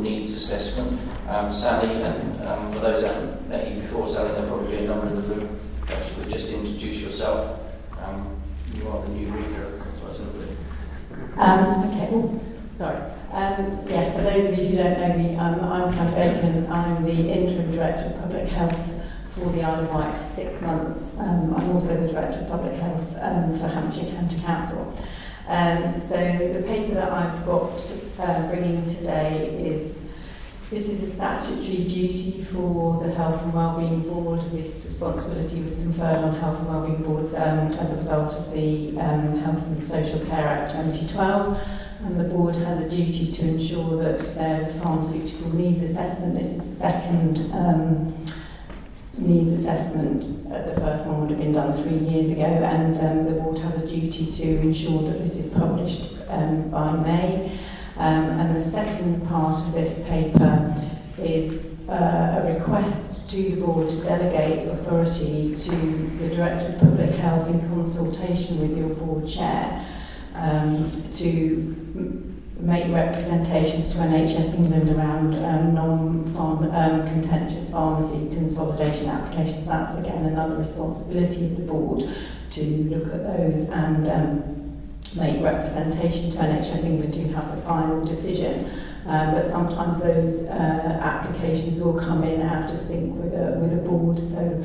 needs assessment. Sally, and for those that haven't met you before, Sally, there'll probably be a number in the room. Perhaps you could just introduce yourself. You are the new reader, that's what I was going to do. Yes, for those of you who don't know me, I'm Sally Bacon. I'm the Interim Director of Public Health for the Isle of Wight for 6 months. I'm also the Director of Public Health for Hampshire County Council. So the paper that I've got bringing today this is a statutory duty for the Health and Wellbeing Board. This responsibility was conferred on Health and Wellbeing Boards as a result of the Health and Social Care Act 2012. And the board has a duty to ensure that there's a pharmaceutical needs assessment. This is the second needs assessment. The first one would have been done 3 years ago, and the board has a duty to ensure that this is published by May. And the second part of this paper is a request to the board to delegate authority to the Director of Public Health in consultation with your board chair to make representations to NHS England around contentious pharmacy consolidation applications. That's again another responsibility of the board to look at those and make representation to NHS England to have the final decision. But sometimes those applications will come in out of sync with a board, so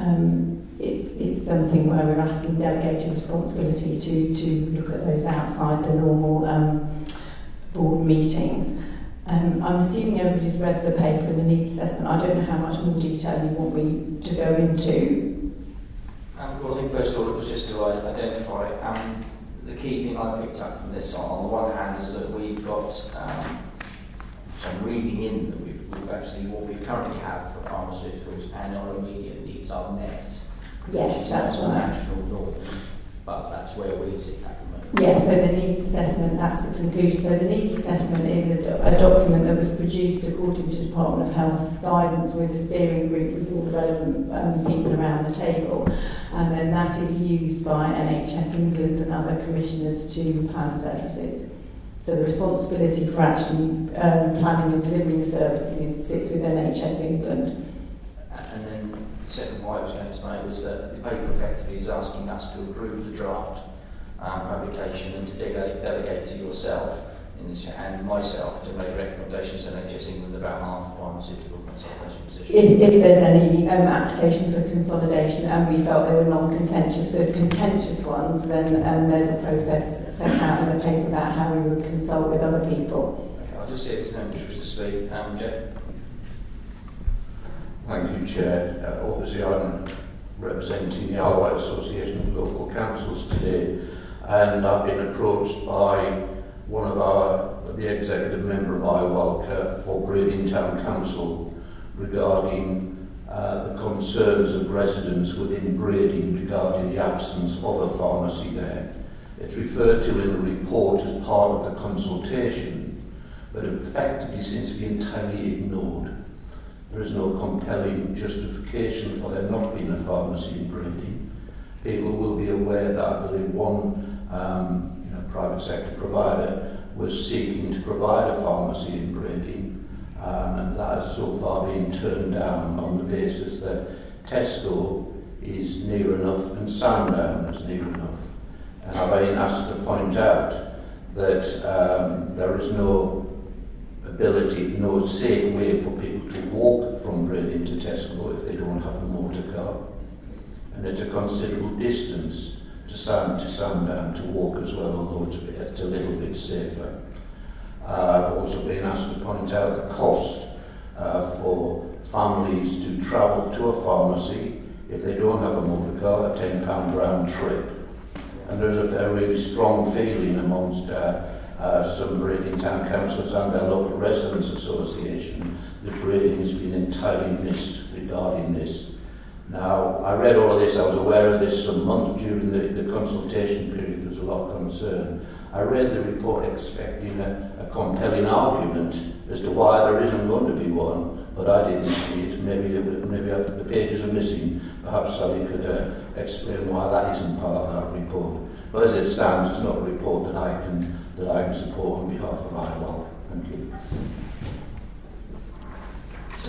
it's something where we're asking delegated responsibility to look at those outside the normal board meetings. I'm assuming everybody's read the paper and the needs assessment. I don't know how much more detail you want me to go into. Well, I think first of all it was just to identify the key thing I picked up from this on the one hand is that we've got some reading in that we've actually what we currently have for pharmaceuticals and our immediate needs are met. Yes, that's right. National law, but that's where we sit at the moment. Yes, so the needs assessment, that's the conclusion. So the needs assessment is a document that was produced according to Department of Health guidance with a steering group with all the relevant people around the table. And then that is used by NHS England and other commissioners to plan services. So the responsibility for actually planning and delivering the services sits with NHS England. And then the second point I was going to make was that the paper effectively is asking us to approve the draft publication and to delegate to yourself and myself to make recommendations to NHS England about our pharmaceutical consolidation position. If there's any applications for consolidation and we felt they were non-contentious, for contentious ones, then there's a process set out in the paper about how we would consult with other people. Okay, I'll just see if there's no interest to speak. Jeff? Thank you, Chair. Obviously, I'm representing the Isle of Wight Association of Local Councils today, and I've been approached by the executive member of IWALCA for Brading Town Council regarding the concerns of residents within Brading regarding the absence of a pharmacy there. It's referred to in the report as part of the consultation, but effectively seems to be entirely ignored. There is no compelling justification for there not being a pharmacy in Brading. People will be aware that I believe one private sector provider was seeking to provide a pharmacy in Brading, and that has so far been turned down on the basis that Tesco is near enough and Sandown is near enough. And I've been asked to point out that there is no safe way for people to walk from Brading to Tesco if they don't have a motor car. And it's a considerable distance to Sandown to walk as well, although it's a little bit safer. I've also been asked to point out the cost for families to travel to a pharmacy if they don't have a motor car, a £10 round trip. And there's a really strong feeling amongst some Brading Town Councils and their local residents association that Brading has been entirely missed regarding this. Now, I read all of this, I was aware of this some month during the consultation period, there was a lot of concern. I read the report expecting a compelling argument as to why there isn't going to be one, but I didn't see it. Maybe the pages are missing. Perhaps Sally could explain why that isn't part of that report. But as it stands, it's not a report that I can support on behalf of IWALC. Thank you.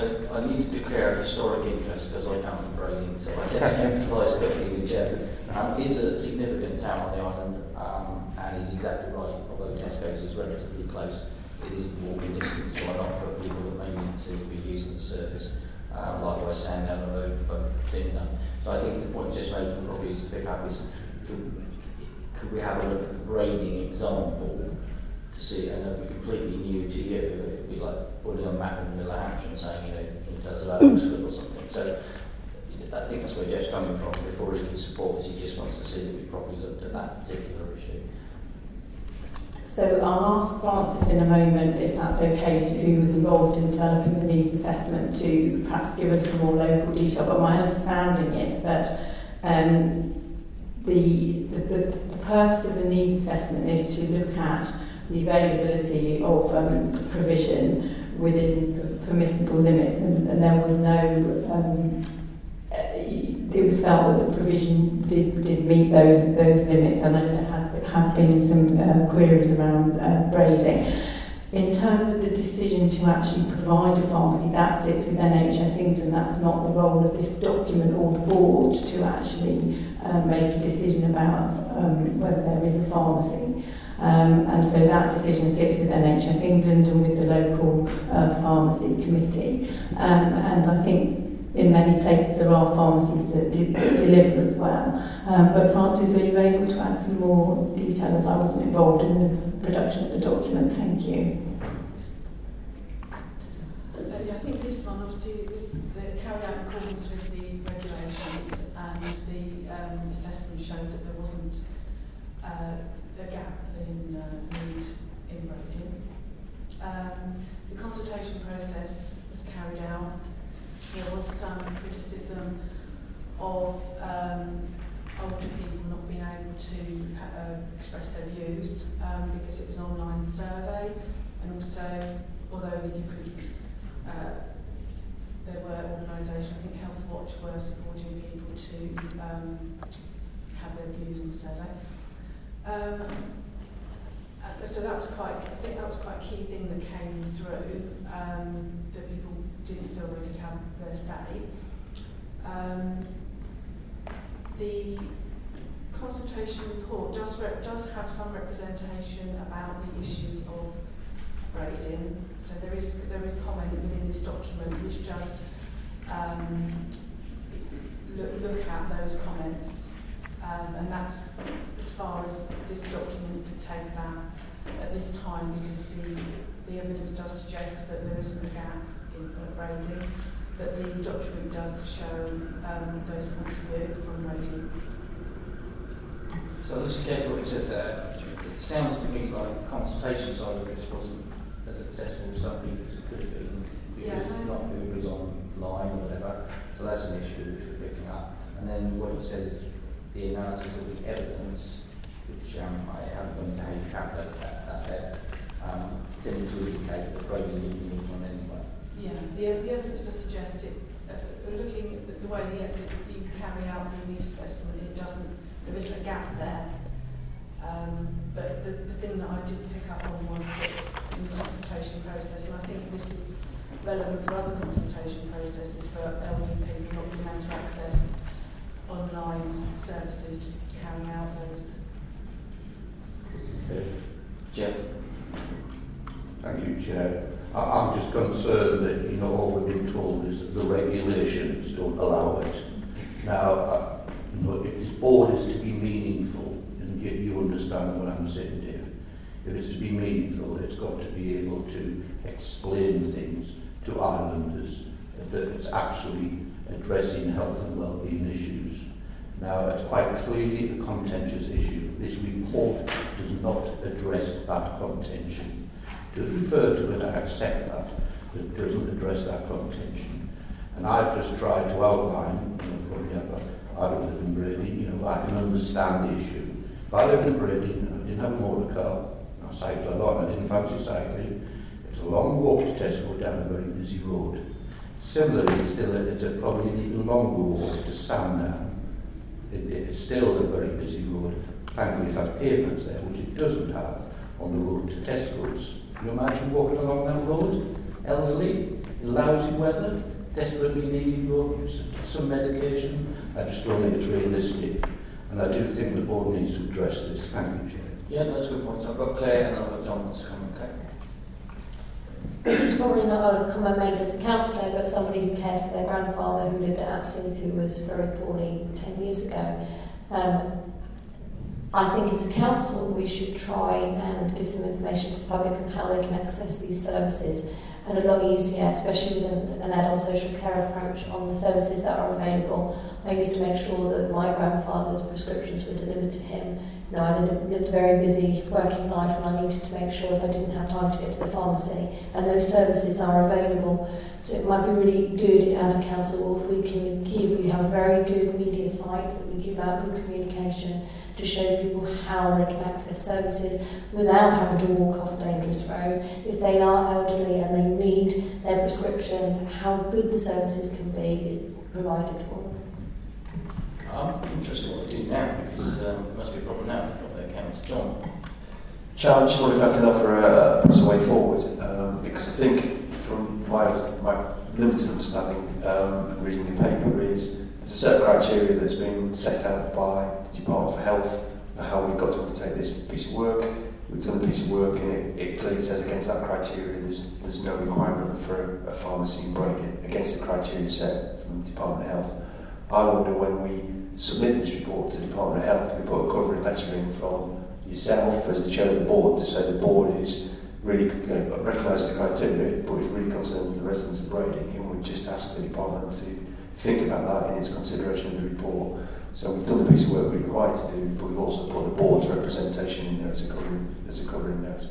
So I need to declare a historic interest because I come from Brading, so I can empathise quickly with Jeff. It's a significant town on the island, and he's exactly right. Although Tesco's is relatively close, it is walking distance, so I offer people that may need to be using the service. Likewise, Sandown the road, both Dinner. So I think the point just making probably is to pick up is could we have a look at the Brading example to see, and it'll be completely new to you. It'd be like putting a map in the middle of Hampshire and saying, it does about Oxford or something. So I think that's where Jeff's coming from. Before he can support this, he just wants to see that we properly looked at that particular issue. So I'll ask Francis in a moment, if that's okay, who was involved in developing the needs assessment, to perhaps give a little more local detail. But my understanding is that the purpose of the needs assessment is to look at the availability of provision within permissible limits, and there was no. It was felt that the provision did meet those limits, and there have been some queries around Brading. In terms of the decision to actually provide a pharmacy, that sits with NHS England. That's not the role of this document or the board to actually make a decision about whether there is a pharmacy. And so that decision sits with NHS England and with the local pharmacy committee. And I think in many places there are pharmacies that deliver as well. But Francis, were you able to add some more details? I wasn't involved in the production of the document. Thank you. I think this one obviously is carried out in accordance with the regulations, and the assessment showed that there wasn't a gap in need in Brading. The consultation process was carried out. There was some criticism of older people not being able to express their views because it was an online survey, and also, although you could, there were organisations, I think Health Watch were supporting people to have their views on the survey. So that was I think that was quite a key thing that came through, that people didn't feel they could have their say. The consultation report does have some representation about the issues of Brading. So there is comment within this document which does look at those comments, and that's as far as this document could take that at this time, because the evidence does suggest that there isn't a gap in Brading, but the document does show those points of view from Brading. So let's get what it says there. It sounds to me like the consultation side of this wasn't as accessible to some people as it could have been, because not everybody's online or whatever. So that's an issue which we're picking up. And then what it says, the analysis of the evidence, which I haven't gone into how you calculate that there, tended to indicate that Brading didn't need one anyway. Yeah, the evidence does suggest it. Looking at the way you carry out the needs assessment, there isn't a gap there. But the thing that I did pick up on was that in the consultation process, and I think this is relevant for other consultation processes for elderly people not being able to access online services to carry out those. Jeff? Thank you, Chair. I'm just concerned that, all we've been told is that the regulations don't allow it. Now, if this board is to be meaningful, and you understand what I'm saying, Dave, if it's to be meaningful, it's got to be able to explain things to islanders, that it's actually addressing health and well-being issues. Now, it's quite clearly a contentious issue. This report does not address that contention. It does refer to it, I accept that, but it doesn't address that contention. And I've just tried to outline, I don't live in Brading, I can understand the issue. If I lived in Brading, I didn't have a motor car, I cycled a lot, I didn't fancy cycling. It's a long walk to Tesco down a very busy road. Similarly, it's probably an even longer walk to Sandown. It's still a very busy road. Thankfully it has pavements there, which it doesn't have on the road to Tesco's. Can you imagine walking along that road, elderly? in lousy weather, desperately needing some medication. I just don't think it's realistic. And I do think the board needs to address this. Thank you, Chair. Yeah, that's a good point. I've got Claire and I've got John to come. Okay. This is probably not a comment made as a councillor, but somebody who cared for their grandfather who lived at Absinthe, who was very poorly 10 years ago. I think as a council we should try and give some information to the public on how they can access these services, and a lot easier, especially with an adult social care approach on the services that are available. I used to make sure that my grandfather's prescriptions were delivered to him. You know, I lived a very busy working life, and I needed to make sure if I didn't have time to get to the pharmacy, and those services are available. So it might be really good as a council if we have a very good media site that we give out good communication to show people how they can access services without having to walk off dangerous roads. If they are elderly and they need their prescriptions, how good the services can be provided for them. I'm interested in what we do now, because there must be a problem now for the accounts. John? Charles, I just wonder if I can offer a way forward, because I think from my limited understanding and reading the paper is there's a certain criteria that's been set out by the Department for Health for how we've got to undertake this piece of work. We've done a piece of work and it clearly says against that criteria there's no requirement for a pharmacy in Braden against the criteria set from the Department of Health. I wonder when we submit this report to the Department of Health, we put a covering letter in from yourself as the chair of the board to say the board is really recognises the criteria but is really concerned with the residents of Braden, and we just ask the department to think about that in its consideration of the report. So we've done the piece of work we're required to do, but we've also put the board's representation in there as a covering note.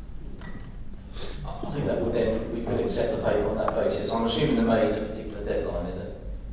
I think that would then, we could accept the paper on that basis. I'm assuming the May is a particular deadline, is it?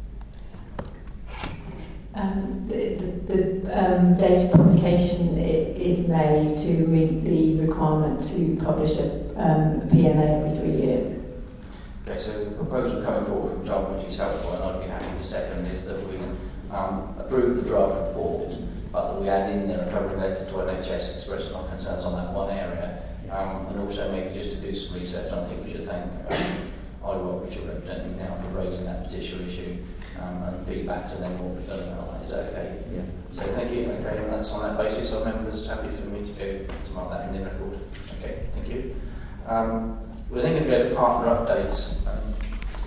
The data publication is made to meet the requirement to publish a P&A every 3 years. Okay, so the proposal coming forward from John, which is helpful, and I'd be happy to second, is that we approve the draft report, but that we add in there a covering letter to NHS expressing our concerns on that one area, and also maybe just to do some research. I think we should thank IWOC, which are representing now, for raising that particular issue, and feedback to them what we've done about that. Is that okay? Yeah. So thank you. Okay, and that's on that basis. Are members happy for me to go to mark that in the record? Okay, thank you. We're then going to go to partner updates.